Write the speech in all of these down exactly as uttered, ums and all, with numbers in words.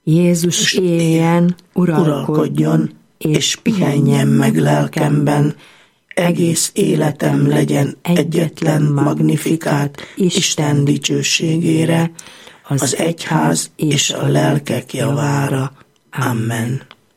Jézus éljen, uralkodjon, és pihenjen meg lelkemben, egész életem legyen egyetlen magnifikát Isten dicsőségére, az egyház és a lelkek javára. Amen.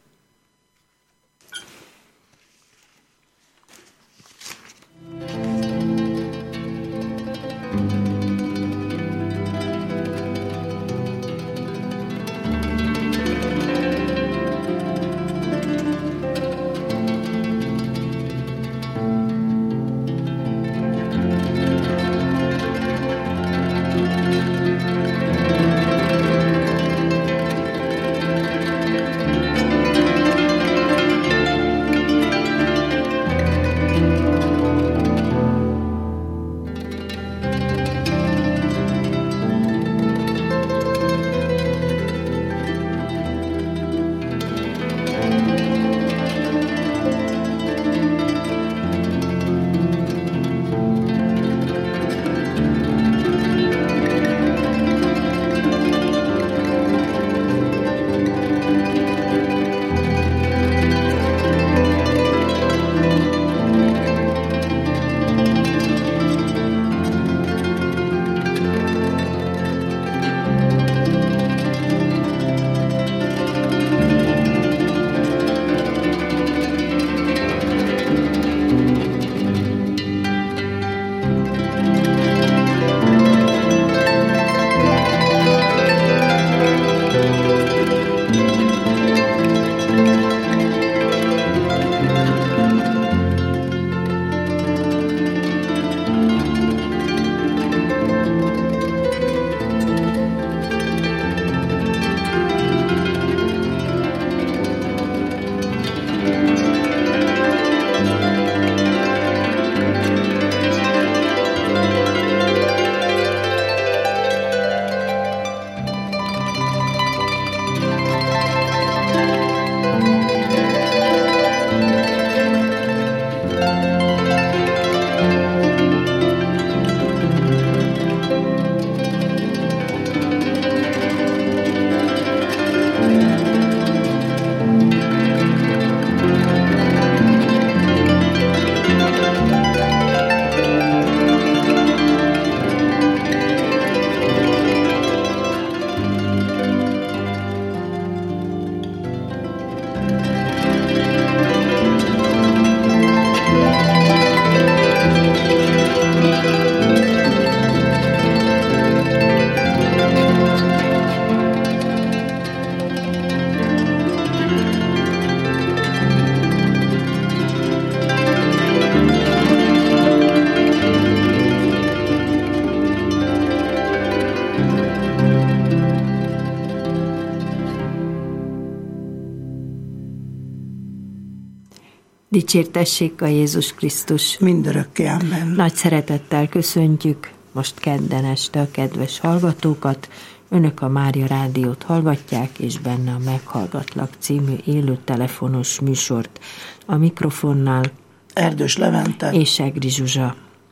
Dicsértessék a Jézus Krisztus! Mindörökké, amen. Nagy szeretettel köszöntjük most kedden este a kedves hallgatókat. Önök a Mária Rádiót hallgatják, és benne a Meghallgatlak című élő telefonos műsort. A mikrofonnál Erdős Levente és Egri Zsuzsa.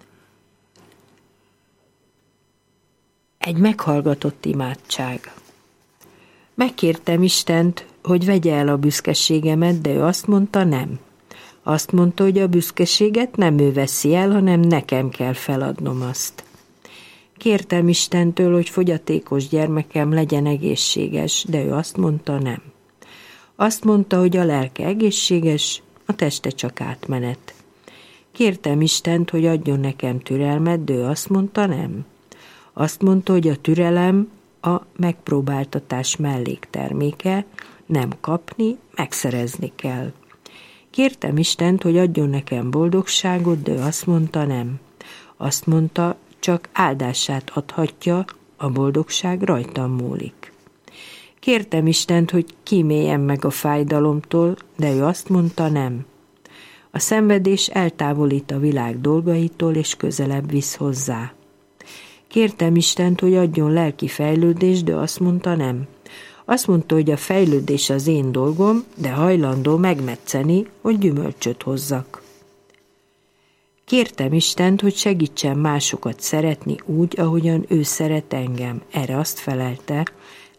Egy meghallgatott imádság. Megkértem Istent, hogy vegye el a büszkeségemet, de ő azt mondta, nem. Azt mondta, hogy a büszkeséget nem ő veszi el, hanem nekem kell feladnom azt. Kértem Istentől, hogy fogyatékos gyermekem legyen egészséges, de ő azt mondta, nem. Azt mondta, hogy a lelke egészséges, a teste csak átmenet. Kértem Istent, hogy adjon nekem türelmet, de ő azt mondta, nem. Azt mondta, hogy a türelem a megpróbáltatás mellékterméke, nem kapni, megszerezni kell. Kértem Istent, hogy adjon nekem boldogságot, de ő azt mondta, nem. Azt mondta, csak áldását adhatja, a boldogság rajtam múlik. Kértem Istent, hogy kíméljem meg a fájdalomtól, de ő azt mondta, nem. A szenvedés eltávolít a világ dolgaitól, és közelebb visz hozzá. Kértem Istent, hogy adjon lelki fejlődést, de azt mondta, nem. Azt mondta, hogy a fejlődés az én dolgom, de hajlandó megmetszeni, hogy gyümölcsöt hozzak. Kértem Istent, hogy segítsen másokat szeretni úgy, ahogyan ő szeret engem. Erre azt felelte,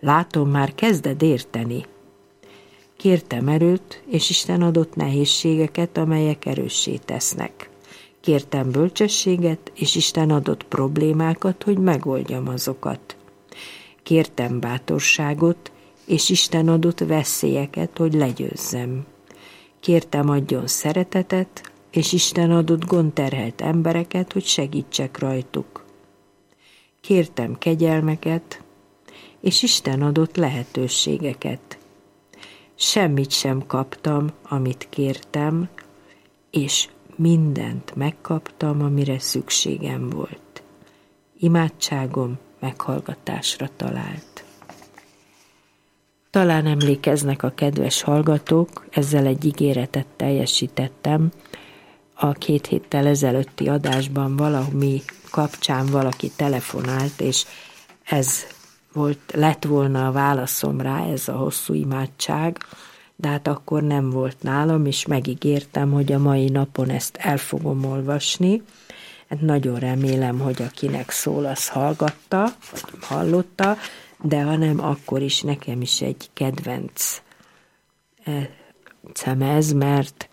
Látom, már kezded érteni. Kértem erőt, és Isten adott nehézségeket, amelyek erőssé tesznek. Kértem bölcsességet, és Isten adott problémákat, hogy megoldjam azokat. Kértem bátorságot, és Isten adott veszélyeket, hogy legyőzzem. Kértem adjon szeretetet, és Isten adott gondterhelt embereket, hogy segítsek rajtuk. Kértem kegyelmeket, és Isten adott lehetőségeket. Semmit sem kaptam, amit kértem, és mindent megkaptam, amire szükségem volt. Imádságom meghallgatásra talált. Talán emlékeznek a kedves hallgatók, ezzel egy ígéretet teljesítettem. A két héttel ezelőtti adásban valami kapcsán valaki telefonált, és ez volt, lett volna a válaszom rá, ez a hosszú imádság, de hát akkor nem volt nálam, és megígértem, hogy a mai napon ezt el fogom olvasni. Hát nagyon remélem, hogy akinek szól, az hallgatta, vagy hallotta, de ha nem, akkor is nekem is egy kedvenc ez, mert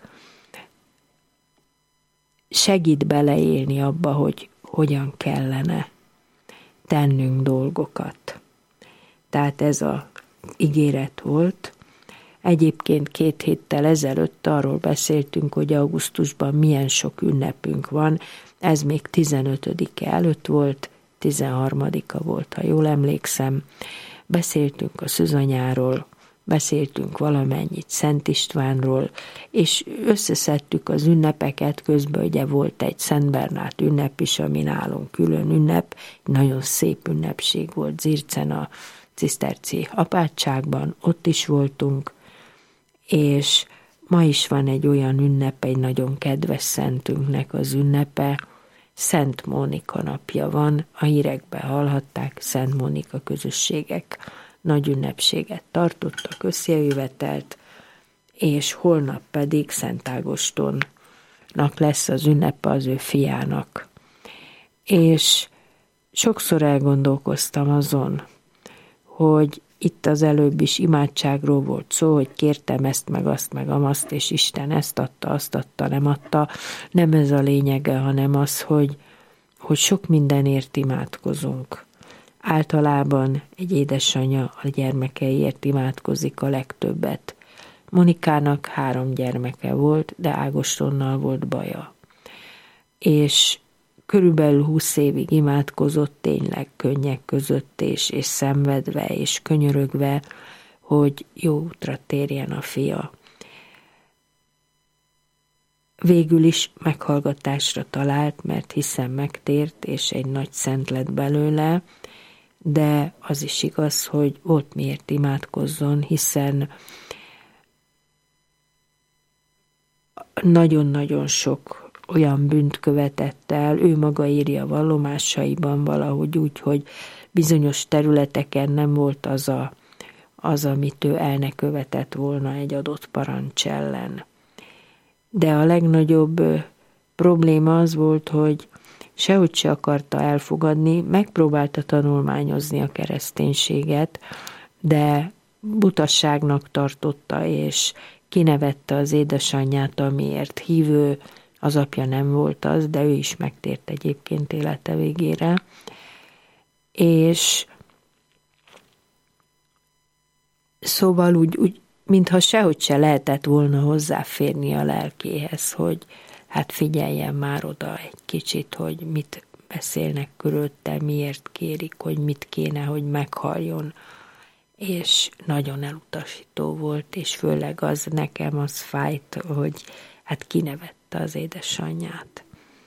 segít beleélni abba, hogy hogyan kellene tennünk dolgokat. Tehát ez az ígéret volt. Egyébként két héttel ezelőtt arról beszéltünk, hogy augusztusban milyen sok ünnepünk van. Ez még tizenötödike előtt volt, tizenharmadika volt, ha jól emlékszem. Beszéltünk a Szűzanyáról, beszéltünk valamennyit Szent Istvánról, és összeszedtük az ünnepeket, közben ugye volt egy Szent Bernát ünnep is, ami nálunk külön ünnep, nagyon szép ünnepség volt Zircen a ciszterci apátságban, ott is voltunk, és ma is van egy olyan ünnep, egy nagyon kedves szentünknek az ünnepe, Szent Mónika napja van, a hírekben hallhatták, Szent Mónika közösségek nagy ünnepséget tartottak, összejövetelt, és holnap pedig Szent Ágostonnak lesz az ünnepe az ő fiának. És sokszor elgondolkoztam azon, hogy itt az előbb is imádságról volt szó, hogy kértem ezt, meg azt, meg amazt, és Isten ezt adta, azt adta, nem adta. Nem ez a lényege, hanem az, hogy, hogy sok mindenért imádkozunk. Általában egy édesanyja a gyermekeiért imádkozik a legtöbbet. Monikának három gyermeke volt, de Ágostonnal volt baja. És körülbelül húsz évig imádkozott tényleg könnyek között, és, és szenvedve, és könyörögve, hogy jó útra térjen a fia. Végül is meghallgatásra talált, mert hiszen megtért, és egy nagy szent lett belőle, de az is igaz, hogy volt miért imádkozzon, hiszen nagyon-nagyon sok olyan bűnt követett el, ő maga írja vallomásaiban valahogy úgy, hogy bizonyos területeken nem volt az, a, az amit ő el ne követett volna egy adott parancs ellen. De a legnagyobb probléma az volt, hogy sehogy se akarta elfogadni, megpróbálta tanulmányozni a kereszténységet, de butasságnak tartotta, és kinevette az édesanyját, amiért hívő, az apja nem volt az, de ő is megtért egyébként élete végére. És szóval úgy, úgy mintha sehogy se lehetett volna hozzáférni a lelkéhez, hogy hát figyeljen már oda egy kicsit, hogy mit beszélnek körülötte, miért kérik, hogy mit kéne, hogy meghalljon. És nagyon elutasító volt, és főleg az nekem az fájt, hogy hát kinevette az édesanyját.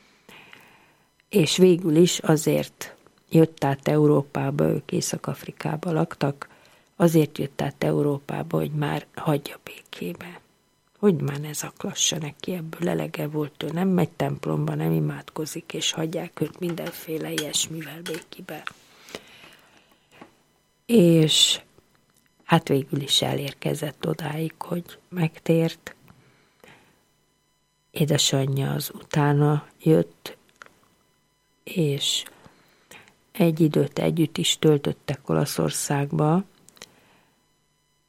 És végül is azért jött át Európába, ők Észak-Afrikába laktak, azért jött át Európába, hogy már hagyja békébe. Hogy már ne zaklassa neki, ebből elege volt, ő nem megy templomba, nem imádkozik, és hagyják őt mindenféle ilyesmivel békibe. És hát végül is elérkezett odáig, hogy megtért. Édesanyja az utána jött, és egy időt együtt is töltöttek Olaszországba,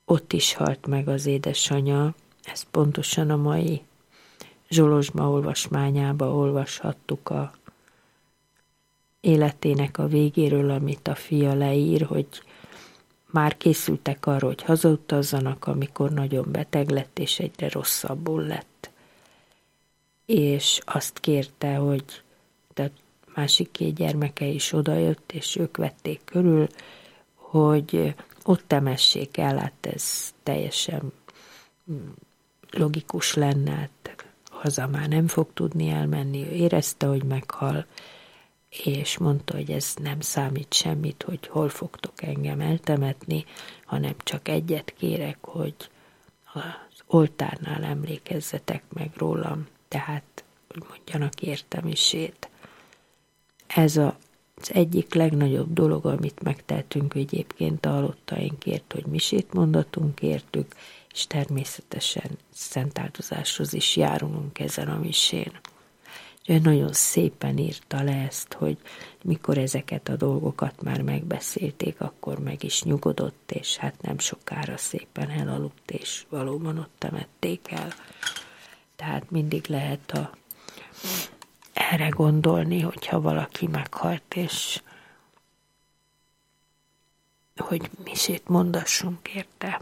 ott is halt meg az édesanyja, ezt pontosan a mai Zsolozsma olvasmányába olvashattuk a életének a végéről, amit a fia leír, hogy már készültek arra, hogy hazautazzanak, amikor nagyon beteg lett, és egyre rosszabbul lett. És azt kérte, hogy tehát másik két gyermeke is odajött, és ők vették körül, hogy ott temessék el, hát ez teljesen logikus lenne, hát haza már nem fog tudni elmenni, ő érezte, hogy meghal, és mondta, hogy ez nem számít semmit, hogy hol fogtok engem eltemetni, hanem csak egyet kérek, hogy az oltárnál emlékezzetek meg rólam, tehát, hogy mondjanak érte misét. Ez a, az egyik legnagyobb dolog, amit megtehetünk egyébként a halottainkért, hogy misét mondatunk értük, és természetesen szentáldozáshoz is járulunk ezen a misén. Ő nagyon szépen írta le ezt, hogy mikor ezeket a dolgokat már megbeszélték, akkor meg is nyugodott, és hát nem sokára szépen elaludt, és valóban ott temették el. Tehát mindig lehet a, erre gondolni, hogyha valaki meghalt, és hogy misét mondassunk érte.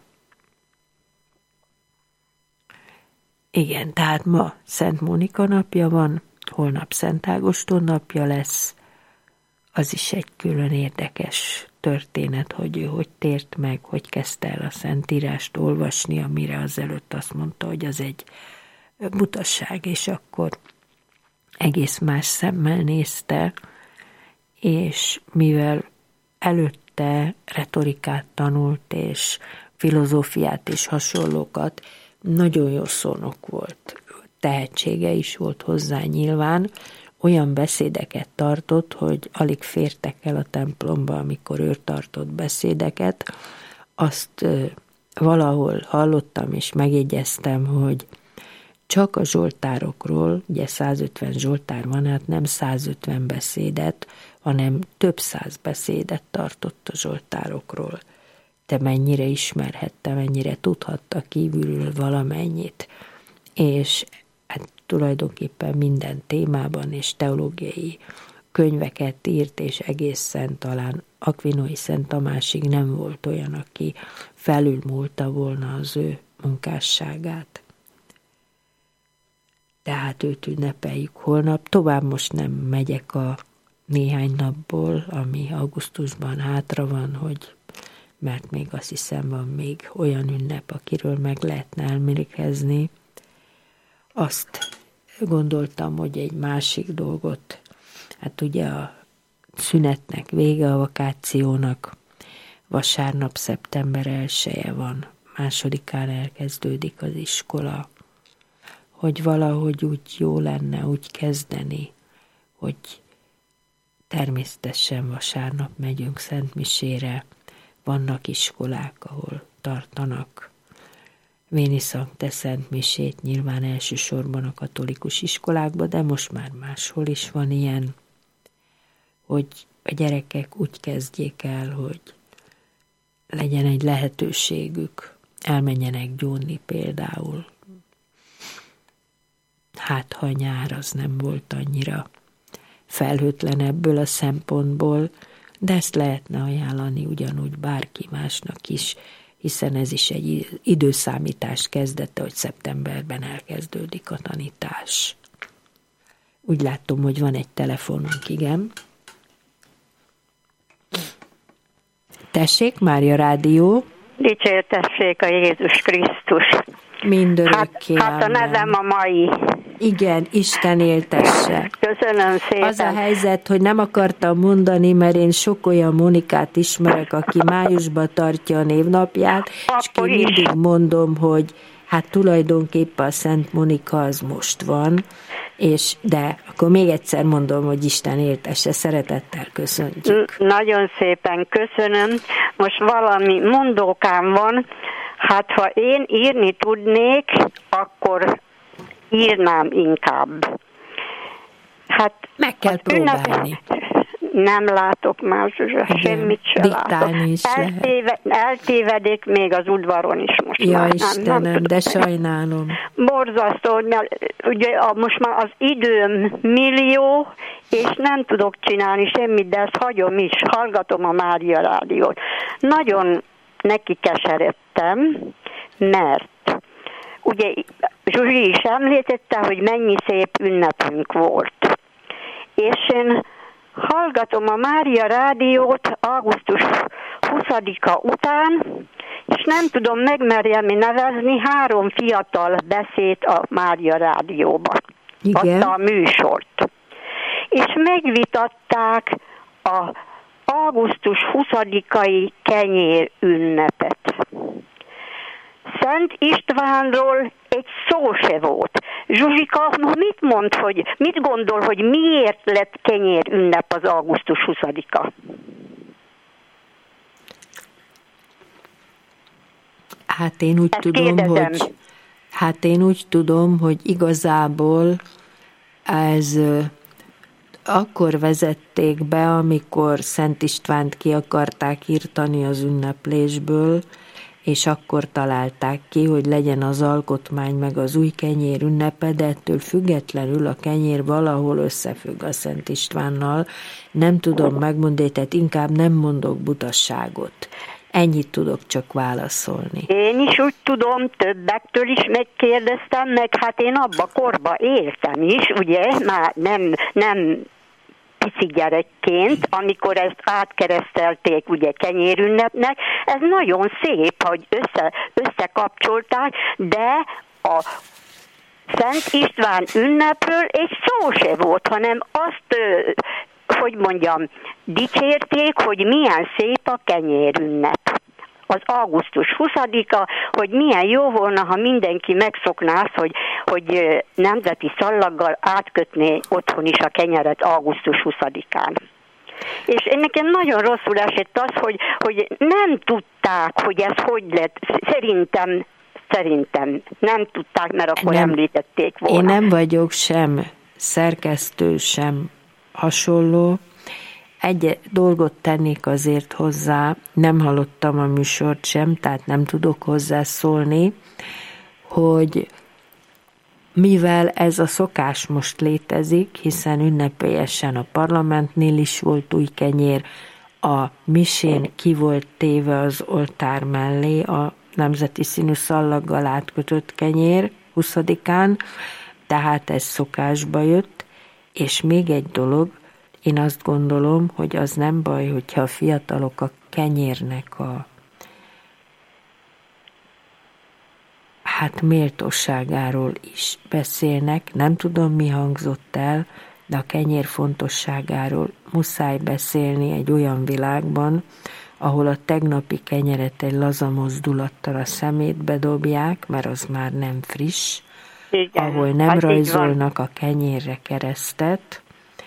Igen, tehát ma Szent Mónika napja van, holnap Szent Ágoston napja lesz, az is egy külön érdekes történet, hogy ő hogy tért meg, hogy kezdte el a Szentírást olvasni, amire azelőtt azt mondta, hogy az egy butasság, és akkor egész más szemmel nézte, és mivel előtte retorikát tanult, és filozófiát és hasonlókat, nagyon jó szónok volt, tehetsége is volt hozzá nyilván, olyan beszédeket tartott, hogy alig fértek el a templomba, amikor ő tartott beszédeket. Azt valahol hallottam és megjegyeztem, hogy csak a zsoltárokról, ugye százötven zsoltár van, hát nem százötven beszédet, hanem több száz beszédet tartott a zsoltárokról. Te mennyire ismerhette, mennyire tudhatta kívülről valamennyit, és hát tulajdonképpen minden témában és teológiai könyveket írt, és egészen talán Akvinói Szent Tamásig nem volt olyan, aki felülmúlta volna az ő munkásságát. Tehát őt ünnepeljük holnap. Tovább most nem megyek a néhány napból, ami augusztusban hátra van, hogy mert még azt hiszem van még olyan ünnep, akiről meg lehetne elmélekezni. Azt gondoltam, hogy egy másik dolgot, hát ugye a szünetnek vége, a vakációnak, vasárnap szeptember elseje van, másodikán elkezdődik az iskola, hogy valahogy úgy jó lenne úgy kezdeni, hogy természetesen vasárnap megyünk szentmisére, vannak iskolák, ahol tartanak Véni Szankte szentmisét, nyilván elsősorban a katolikus iskolákban, de most már máshol is van ilyen, hogy a gyerekek úgy kezdjék el, hogy legyen egy lehetőségük, elmenjenek gyónni például. Hát, ha nyár az nem volt annyira felhőtlen ebből a szempontból, de ezt lehetne ajánlani ugyanúgy bárki másnak is, hiszen ez is egy időszámítás kezdete, hogy szeptemberben elkezdődik a tanítás. Úgy látom, hogy van egy telefonunk, igen. Tessék, Mária Rádió. Dicsértessék a Jézus Krisztus. Mindörökké. Hát, hát a nevem a mai. Igen, Isten éltesse. Köszönöm szépen. Az a helyzet, hogy nem akartam mondani, mert én sok olyan Monikát ismerek, aki májusban tartja a névnapját, Akkor és én mindig mondom, hogy hát tulajdonképpen a Szent Monika az most van, és de akkor még egyszer mondom, hogy Isten éltesse, szeretettel köszöntjük. Nagyon szépen köszönöm. Most valami mondókám van, hát ha én írni tudnék, akkor írnám inkább. Hát meg kell próbálni. Ünnep... Nem látok már, Zsuzsa, semmit sem látok. Eltéve, eltévedik még az udvaron is most ja, már. Istenem, nem, nem de sajnálom. Borzasztó, mert ugye a, most már az időm millió, és nem tudok csinálni semmit, de ezt hagyom is, hallgatom a Mária Rádiót. Nagyon neki keseredtem, mert ugye Zsuzsi is említette, hogy mennyi szép ünnepünk volt. És én hallgatom a Mária Rádiót augusztus huszadika után, és nem tudom, megmerjem nevezni, három fiatal beszélt a Mária Rádióba. Igen. Adta a műsort. És megvitatták a augusztus huszadikai kenyér ünnepet. Szent Istvánról egy szó se volt. Zsuzsika, mit mond, hogy, mit gondol, hogy miért lett kenyér ünnep az augusztus huszadika? Hát én úgy Ezt tudom, kérdezem. hogy hát én úgy tudom, hogy igazából ez akkor vezették be, amikor Szent Istvánt ki akarták írtani az ünneplésből, és akkor találták ki, hogy legyen az alkotmány meg az új kenyér ünnepe, de ettől függetlenül a kenyér valahol összefügg a Szent Istvánnal. Nem tudom megmondani, tehát inkább nem mondok butasságot. Ennyit tudok csak válaszolni. Én is úgy tudom, többektől is megkérdeztem, meg hát én abba korba éltem is, ugye, már nem, nem pici gyerekként, amikor ezt átkeresztelték ugye kenyérünnepnek, ez nagyon szép, hogy össze, összekapcsolták, de a Szent István ünnepről egy szó se volt, hanem azt, hogy mondjam, dicsérték, hogy milyen szép a kenyérünnep. Az augusztus huszadika, hogy milyen jó volna, ha mindenki megszokná azt, hogy, hogy nemzeti szallaggal átkötné otthon is a kenyeret augusztus huszadikán. És nekem nagyon rosszul esett az, hogy, hogy nem tudták, hogy ez hogy lett. Szerintem, szerintem nem tudták, mert akkor nem említették volna. Én nem vagyok sem szerkesztő, sem hasonló. Egy dolgot tennék azért hozzá, nem hallottam a műsort sem, tehát nem tudok hozzászólni, hogy mivel ez a szokás most létezik, hiszen ünnepélyesen a parlamentnél is volt új kenyér, a misén ki volt téve az oltár mellé a nemzeti színű szallaggal átkötött kenyér huszadikán, tehát ez szokásba jött, és még egy dolog, én azt gondolom, hogy az nem baj, hogyha a fiatalok a kenyérnek a hát méltóságáról is beszélnek. Nem tudom, mi hangzott el, de a kenyér fontosságáról muszáj beszélni egy olyan világban, ahol a tegnapi kenyeret egy laza mozdulattal a szemétbe dobják, mert az már nem friss, igen, ahol nem rajzolnak a kenyérre keresztet.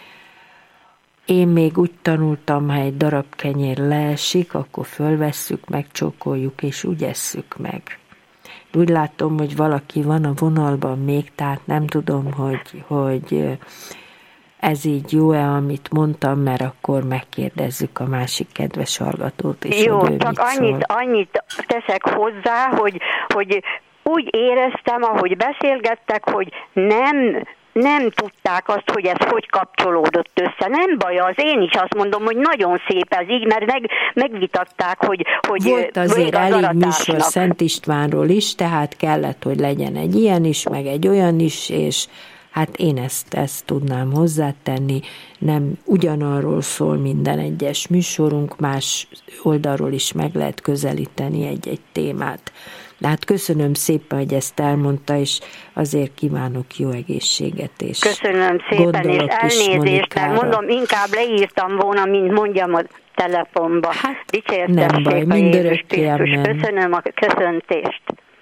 Én még úgy tanultam, ha egy darab kenyér leesik, akkor fölvesszük, megcsókoljuk, és úgy esszük meg. Úgy látom, hogy valaki van a vonalban még, tehát nem tudom, hogy, hogy ez így jó-e, amit mondtam, mert akkor megkérdezzük a másik kedves hallgatót is. Jó, csak annyit, annyit teszek hozzá, hogy, hogy úgy éreztem, ahogy beszélgettek, hogy nem... nem tudták azt, hogy ez hogy kapcsolódott össze. Nem baj az, én is azt mondom, hogy nagyon szép ez így, mert meg, megvitatták, hogy... hogy volt azért az elég műsor Szent Istvánról is, tehát kellett, hogy legyen egy ilyen is, meg egy olyan is, és hát én ezt, ezt tudnám hozzátenni. Nem ugyanarról szól minden egyes műsorunk, más oldalról is meg lehet közelíteni egy-egy témát. De hát köszönöm szépen, hogy ezt elmondta, és azért kívánok jó egészséget, és köszönöm szépen, és elnézést, mert mondom, inkább leírtam volna, mint mondjam a telefonba. Hát nem baj, mindörökké amen. Köszönöm a köszöntést.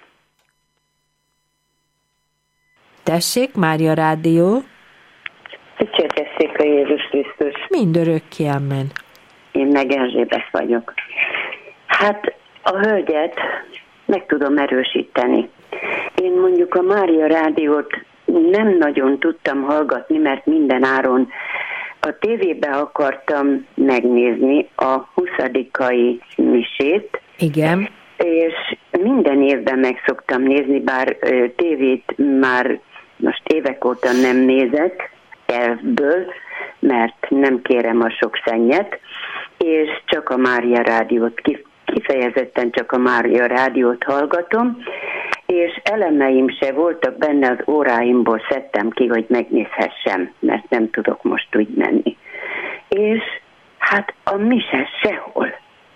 Tessék, Mária Rádió. Dicsértessék a Jézus Krisztus. Mindörökké amen. Én meg Erzsébet vagyok. Hát a hölgyet meg tudom erősíteni. Én mondjuk a Mária Rádiót nem nagyon tudtam hallgatni, mert minden áron a tévébe akartam megnézni a huszadikai misét. Igen. És minden évben meg szoktam nézni, bár ö, tévét már most évek óta nem nézek elvből, mert nem kérem a sok szennyet, és csak a Mária Rádiót, kifejezetten csak a Mária Rádiót hallgatom, és elemeim se voltak benne, az óráimból szedtem ki, hogy megnézhessem, mert nem tudok most úgy menni. És hát a mise sehol.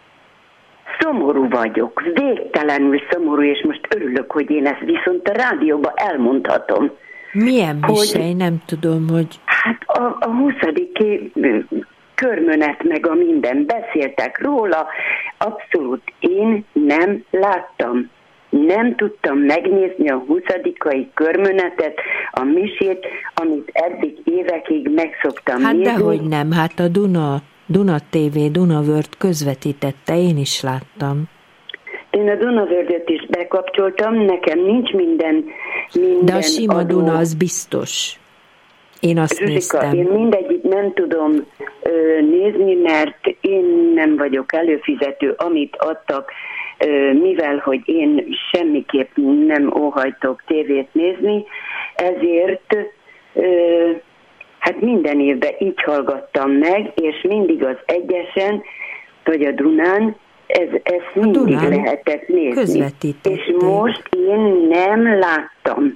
Szomorú vagyok, végtelenül szomorú, és most örülök, hogy én ezt viszont a rádióban elmondhatom. Milyen mise? Nem tudom, hogy... Hát a, a huszadik körmönet meg a minden, beszéltek róla, abszolút én nem láttam. Nem tudtam megnézni a huszadikai körmönetet, a misét, amit eddig évekig megszoktam hát nézni. Hát dehogy nem, hát a Duna, Duna té vé, Dunavört közvetítette, én is láttam. Én a Dunavördet is bekapcsoltam, nekem nincs minden, minden de a sima adó. Duna az biztos. Én azt Zsuzsika, néztem. én mindegyit nem tudom ö, nézni, mert én nem vagyok előfizető, amit adtak, ö, mivel, hogy én semmiképp nem óhajtok tévét nézni, ezért ö, hát minden évben így hallgattam meg, és mindig az egyesen, vagy a Dunán, ez, ez mindig Dunán lehetett nézni. És most én nem láttam.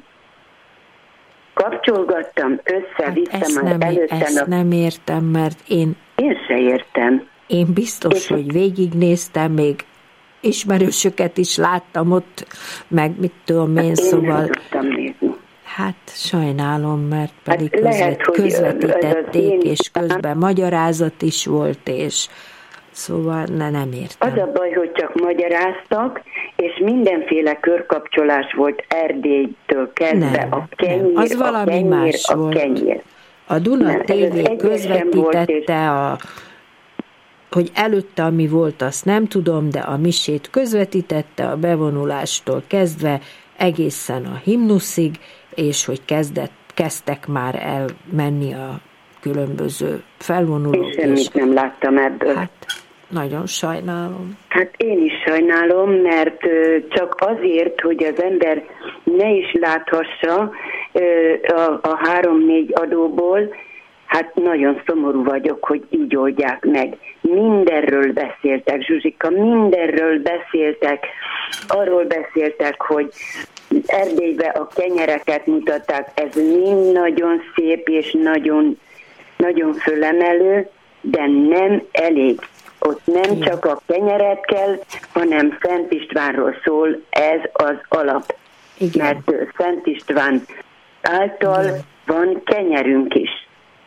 Kapcsolgattam, össze-vissza, hát már előttem. Ezt a... nem értem, mert én... Én se értem. Én biztos, és hogy végignéztem, még ismerősöket is láttam ott, meg mit tudom én, én szóval... nem tudtam nézni. Hát sajnálom, mert pedig hát közvet, lehet, közvetítették, én... és közben magyarázat is volt, és szóval ne, nem értem. Az a baj, hogy csak magyaráztak, és mindenféle körkapcsolás volt Erdélytől kezdve, nem, a kenyér, nem. Az valami a kenyér, más a volt. kenyér. A Duna té vé közvetítette, a, hogy előtte ami volt, azt nem tudom, de a misét közvetítette a bevonulástól kezdve egészen a himnuszig, és hogy kezdett, kezdtek már elmenni a különböző felvonulók. Én semmit és, nem láttam ebből. Hát nagyon sajnálom. Hát én is sajnálom, mert csak azért, hogy az ember ne is láthassa a, a három-négy adóból, hát nagyon szomorú vagyok, hogy így oldják meg. Mindenről beszéltek, Zsuzsika, mindenről beszéltek. Arról beszéltek, hogy Erdélybe a kenyereket mutatták, ez mind nagyon szép és nagyon, nagyon fölemelő, de nem elég. Ott nem csak a kenyeret kell, hanem Szent Istvánról szól, ez az alap. Igen. Mert Szent István által igen. van kenyerünk is.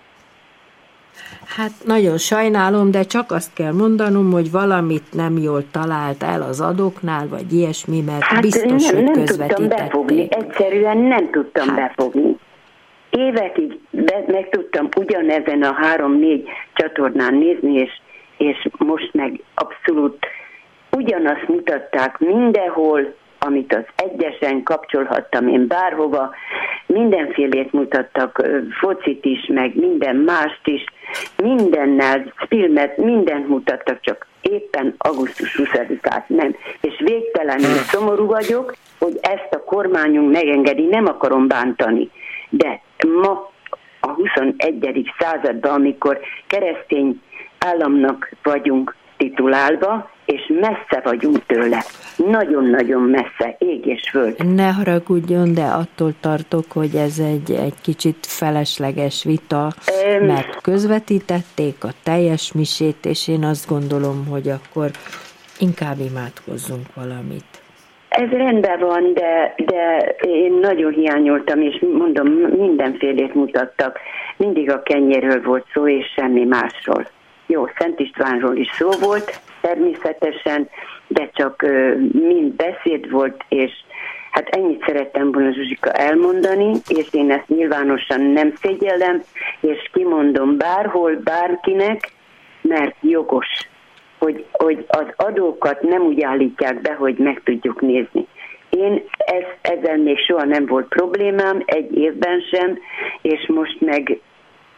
Hát nagyon sajnálom, de csak azt kell mondanom, hogy valamit nem jól talált el az adóknál, vagy ilyesmi, mert hát biztos, nem, hogy nem közvetítették. tudtam befogni, egyszerűen nem tudtam hát. befogni. Évekig be, meg tudtam ugyanezen a három-négy csatornán nézni, és, és most meg abszolút ugyanazt mutatták mindenhol, amit az egyesen kapcsolhattam én bárhova, mindenfélét mutattak, focit is, meg minden mást is, mindennel, filmet, mindent mutattak, csak éppen augusztus huszadikát nem. És végtelenül szomorú vagyok, hogy ezt a kormányunk megengedi, nem akarom bántani, de ma a huszonegyedik században, amikor keresztény államnak vagyunk titulálva, és messze vagyunk tőle. Nagyon-nagyon messze, ég és föld. Ne haragudjon, de attól tartok, hogy ez egy, egy kicsit felesleges vita, um, mert közvetítették a teljes misét, és én azt gondolom, hogy akkor inkább imádkozzunk valamit. Ez rendben van, de, de én nagyon hiányoltam, és mondom, mindenfélét mutattak. Mindig a kenyérről volt szó, és semmi másról. Jó, Szent Istvánról is szó volt, természetesen, de csak uh, mind beszéd volt, és hát ennyit szerettem volna, Zsuzsika, elmondani, és én ezt nyilvánosan nem szégyellem, és kimondom bárhol, bárkinek, mert jogos, hogy, hogy az adókat nem úgy állítják be, hogy meg tudjuk nézni. Én ez, ezzel még soha nem volt problémám, egy évben sem, és most meg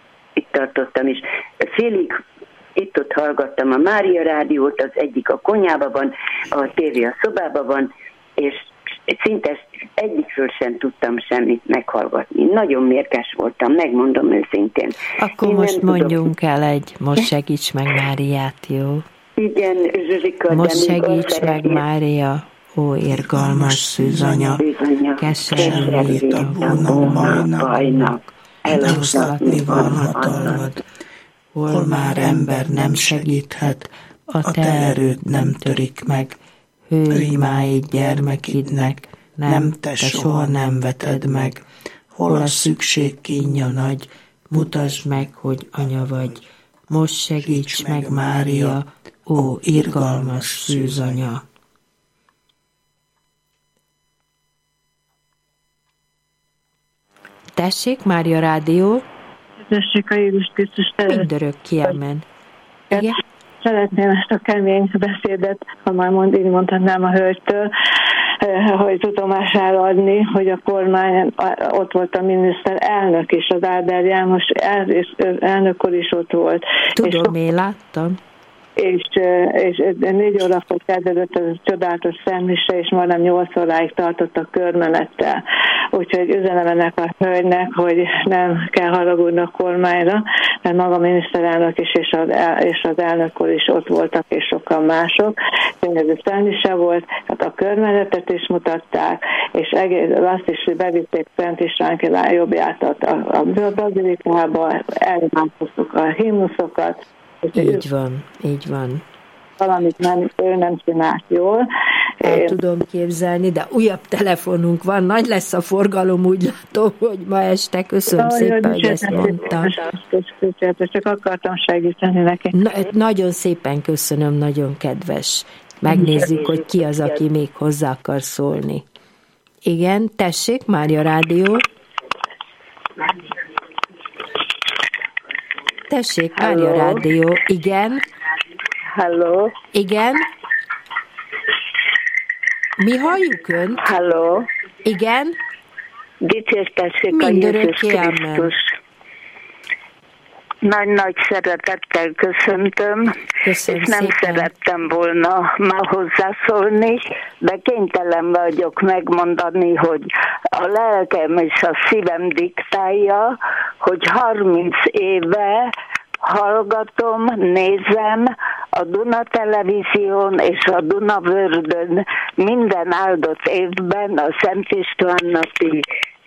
tartottam, és félig itt-ott hallgattam a Mária rádiót, az egyik a konyhában van, a tévé a szobában van, és szinte egyikről sem tudtam semmit meghallgatni. Nagyon mérges voltam, megmondom őszintén. Akkor Én most mondjunk tudom. el egy Most segíts meg Máriát, jó? Igen, Zsuzsika, Most de még azt segíts meg szeretném- Mária, ó irgalmas szűzanya, keserít a búnak bajnak, eloszlatni van hatalmad, hol már ember nem segíthet, a te erőd nem törik meg. Hőj máig gyermekidnek, nem, te soha nem veted meg. Hol a szükség kínja nagy, mutasd meg, hogy anya vagy. Most segíts meg, Mária, ó irgalmas szűzanya. Tessék, Mária Rádió, Tessék, a Jézus Krisztus mindörök kiemen. Igen? Szeretném ezt a kemény beszédet, ha már mond, így mondhatnám a hölgytől, hogy tudomására adni, hogy a kormány, ott volt a miniszter elnök is, az Áder János el, elnök úr is ott volt. Tudom, és, én láttam. És, és négy órakor kezdődött ez a csodálatos szemmise, és majdnem nyolc óráig tartott a körmenettel. Úgyhogy üzenem ennek a hölgynek, hogy nem kell haragudni a kormányra, mert maga a miniszterelnök is, és az, el, és az elnök úr is ott voltak, és sokan mások. Tényleg szemmise volt, tehát a körmenetet is mutatták, és egész, azt is, hogy bevitték Szent István király jobbját a, a, a bazilikába, elmásoztuk a himnuszokat. Így van, így van. Valamit nem, ő nem csinált jól. El Én... tudom képzelni, de újabb telefonunk van, nagy lesz a forgalom, úgy látom, hogy ma este. Köszönöm Ahogy szépen, hogy ezt mondtam. Csak akartam segíteni neki. Na, nagyon szépen köszönöm, nagyon kedves. Megnézzük, hogy ki az, aki még hozzá akar szólni. Igen, tessék, Mária Rádió. Tessék, Mária Rádió. Igen. Halló. Igen. Mi halljuk Önt? Halló. Igen. Dicsértessék a Jézus Krisztus. Nagy-nagy szeretettel köszöntöm, Köszönöm és nem szépen. szerettem volna ma hozzászólni, de kénytelen vagyok megmondani, hogy a lelkem és a szívem diktálja, hogy harminc éve hallgatom, nézem a Duna Televízión és a Duna Worldön minden áldott évben a Szent István napi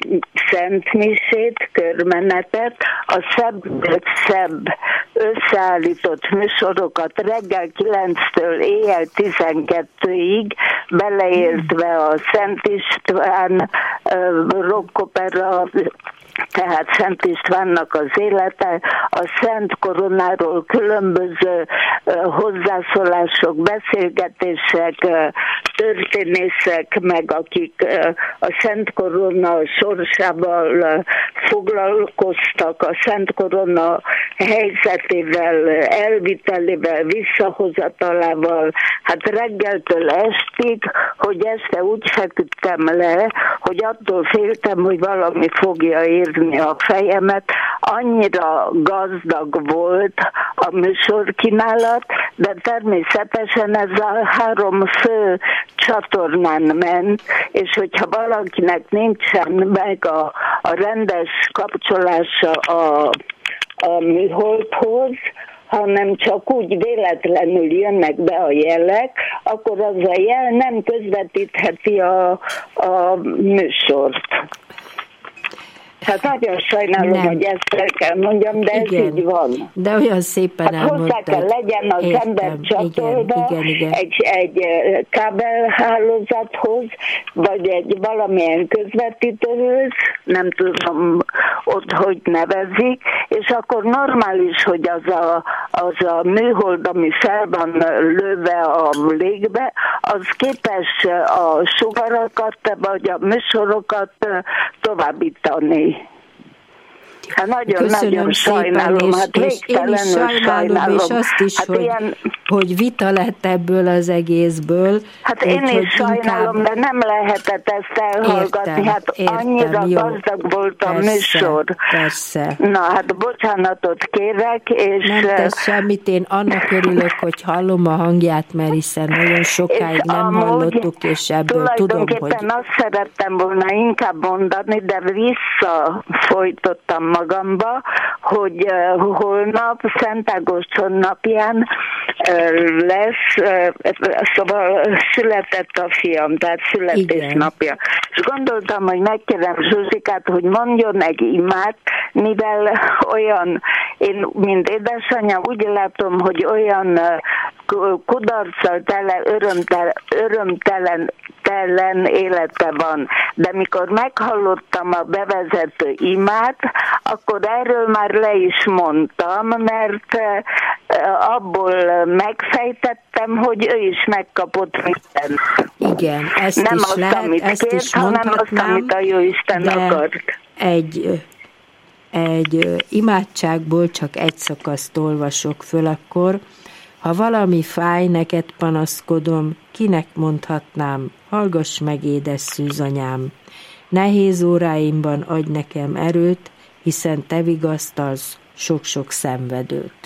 szentmisét, körmenetet, a szebb, szebb összeállított műsorokat reggel kilenctől éjjel tizenkettőig, beleértve a Szent István uh, rockopera, tehát Szent Istvánnak az élete, a Szent Koronáról különböző uh, hozzászólások, beszélgetések, uh, történészek, meg akik uh, a Szent Korona sorsával uh, foglalkoztak, a Szent Korona helyzetével, elvitelével, visszahozatalával, hát reggeltől estig, hogy este úgy feküdtem le, hogy attól féltem, hogy valami fogja érni a fejemet. Annyira gazdag volt a műsorkínálat, de természetesen ez a három fő csatornán ment, és hogyha valakinek nincsen meg a, a rendes kapcsolása a, a műholdhoz, hanem csak úgy véletlenül jönnek be a jelek, akkor az a jel nem közvetítheti a, a műsort. Hát nagyon sajnálom, nem. hogy ezt el kell mondjam, de igen, ez így van. De olyan szépen hát elmondtad. Hozzá kell legyen az Értem. ember csatolva igen, igen, igen. egy, egy kábelhálózathoz, vagy egy valamilyen közvetítőhöz, nem tudom ott, hogy nevezik, és akkor normális, hogy az a, az a műhold, ami fel van lőve a légbe, az képes a sugarakat, vagy a műsorokat továbbítani. Hát nagyon, Köszönöm nagyon szépen, sajnálom, és, hát és én is sajnálom, sajnálom, és azt is, hát hogy, ilyen... hogy vita lett ebből az egészből. Hát én úgy, is sajnálom, inkább... de nem lehetett ezt elhallgatni, értem, hát értem, annyira jó. gazdag volt a Persze, műsor. Persze. Na, hát bocsánatot kérek, és... Nem tesz semmit, én annak örülök, hogy hallom a hangját, mert hiszen nagyon sokáig nem hallottuk, és ebből tudom, hogy... Tulajdonképpen azt szerettem volna inkább mondani, de visszafolytottam magamba, hogy uh, holnap, Szent Ágoston napján uh, lesz, uh, szóval született a fiam, tehát születésnapja. És gondoltam, hogy megkérem Zsuzsikát, hogy mondjon egy imát, mivel olyan, én mint édesanyja úgy látom, hogy olyan uh, kudarccal tele, örömtelen, örömtelen telen élete van. De mikor meghallottam a bevezető imát, akkor erről már le is mondtam, mert abból megfejtettem, hogy ő is megkapott mindent. Igen, ezt nem is azt, lehet, amit ezt kért, is hanem azt, amit a Jóisten akart. Egy, egy imádságból csak egy szakaszt olvasok föl, akkor ha valami fáj, neked panaszkodom, kinek mondhatnám, hallgass meg, édes szűzanyám. Nehéz óráimban adj nekem erőt, hiszen te vigasztalsz sok-sok szenvedőt.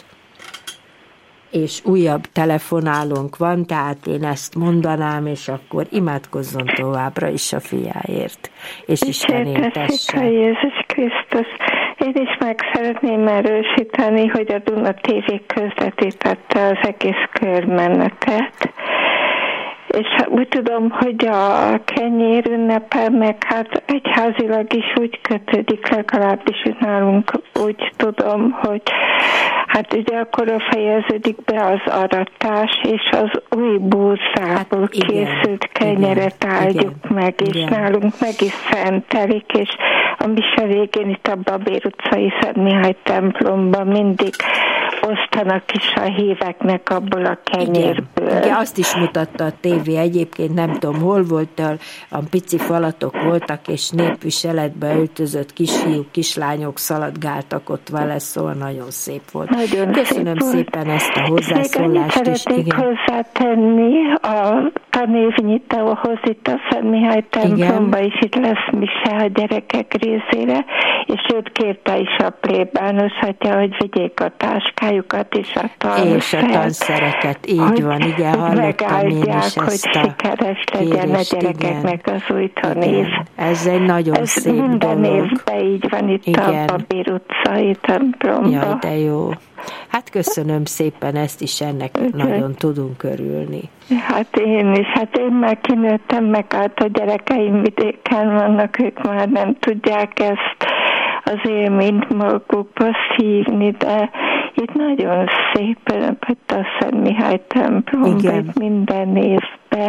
És újabb telefonálónk van, tehát én ezt mondanám, és akkor imádkozzon továbbra is a fiáért. És Isten éltesse. Jézus Krisztus. Én is meg szeretném erősíteni, hogy a Duna té vé közvetítette az egész körmenetet. És úgy tudom, hogy a kenyér ünnepe meg hát egyházilag is úgy kötődik, legalábbis nálunk úgy tudom, hogy hát ugye akkor fejeződik be az aratás, és az új búzából hát, készült kenyeret igen, áldjuk igen, meg, és igen. nálunk meg is szentelik, és a mise végén itt a Babér utcai Szent Mihály templomban mindig osztanak is a híveknek abból a kenyérből. Igen, igen, azt is mutatta a tévé, egyébként nem tudom hol volt, a pici falatok voltak, és népviseletbe öltözött kisfiúk, kislányok szaladgáltak ott vele, szóval nagyon szép volt. Nagyon Köszönöm szép szépen volt. Ezt a hozzászólást. És még szeretnék hozzátenni a tanévnyitóhoz itt a Szent Mihály templomban is itt lesz mise a gyerekek részére, és őt kérte is a plébános atya, hogy vigyék a táskájukat és a tanszert. És a tanszereket, így hogy, van, igen, hallottam én is ezt hogy sikeres legyen kérést, a gyerekeknek igen, az új tanév. Ez egy nagyon ez szép minden dolog. évben így van itt igen. a Babér utcai templomban. Jaj, de jó. Hát köszönöm szépen ezt is, ennek okay. nagyon tudunk örülni. Hát én is, hát én már kinőttem meg, át a gyerekeim vidéken vannak, ők már nem tudják ezt az élményt magukba szívni, de itt nagyon szépen a Szent Mihály templomban minden évben.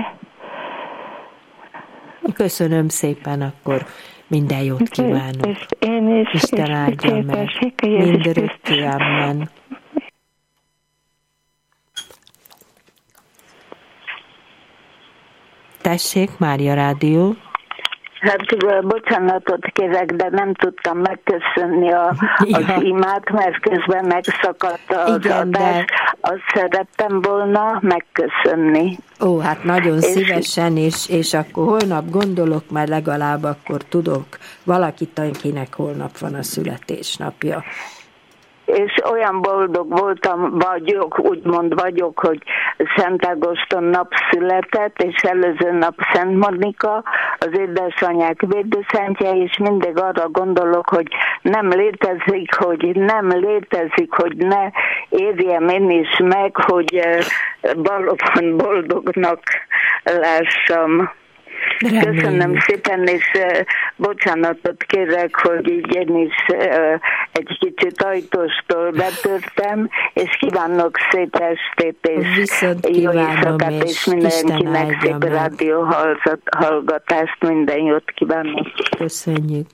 Köszönöm szépen, akkor minden jót kívánok. És én is. Isten áldja meg. Mindörökké, amen. Tessék, Mária Rádió. Hát bocsánatot kérek, de nem tudtam megköszönni a, ja. az imát, mert közben megszakadt az Igen, adás. De... Azt szerettem volna megköszönni. Ó, hát nagyon és... szívesen, és, és akkor holnap gondolok, már legalább akkor tudok valakit, akinek holnap van a születésnapja. És olyan boldog voltam, vagyok, úgymond vagyok, hogy Szent Ágoston nap született, és előző nap Szent Monika, az édesanyák védőszentje, és mindig arra gondolok, hogy nem létezik, hogy nem létezik, hogy ne érjem én is meg, hogy valóban boldognak lássam. Reméljük. Köszönöm szépen, és uh, bocsánatot kérek, hogy így én is uh, egy kicsit ajtóstól betörtem, és kívánok szép estét, és jó éjszakát, és, és mindenkinek szép rádió hallgatást, minden jót kívánok. Köszönjük.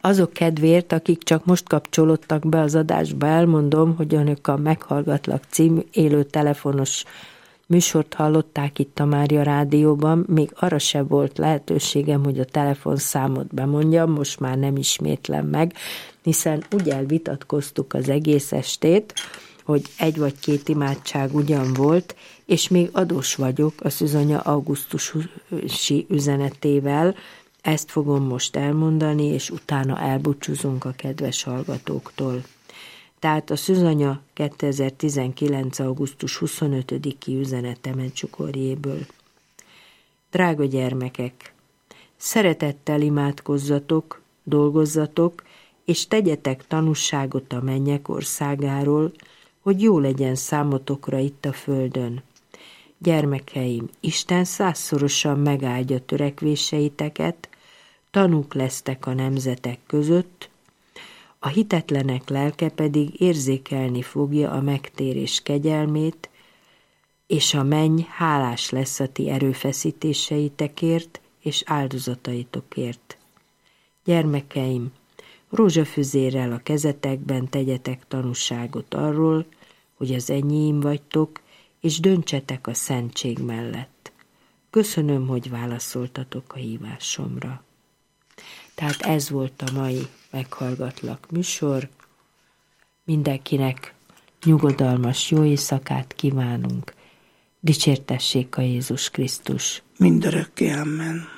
Azok kedvéért, akik csak most kapcsolódtak be az adásba, elmondom, hogy önök a Meghallgatlak című élő telefonos műsort hallották itt a Mária Rádióban, még arra se volt lehetőségem, hogy a telefonszámot bemondjam, most már nem ismétlem meg, hiszen úgy elvitatkoztuk az egész estét, hogy egy vagy két imádság ugyan volt, és még adós vagyok a Szűzanya augusztusi üzenetével, ezt fogom most elmondani, és utána elbúcsúzunk a kedves hallgatóktól. Tehát a Szűzanya kétezer-tizenkilenc. augusztus huszonötödiki üzenete Medjugorjéből. Drága gyermekek, szeretettel imádkozzatok, dolgozzatok, és tegyetek tanúságot a mennyek országáról, hogy jó legyen számotokra itt a földön. Gyermekeim, Isten százszorosan megáldja törekvéseiteket, tanúk lesztek a nemzetek között, a hitetlenek lelke pedig érzékelni fogja a megtérés kegyelmét, és a menny hálás lesz a ti erőfeszítéseitekért és áldozataitokért. Gyermekeim, rózsafüzérrel a kezetekben tegyetek tanúságot arról, hogy az enyém vagytok, és döntsetek a szentség mellett. Köszönöm, hogy válaszoltatok a hívásomra. Tehát ez volt a mai Meghallgatlak műsor. Mindenkinek nyugodalmas jó éjszakát kívánunk. Dicsértessék a Jézus Krisztus. Mindörökké, amen.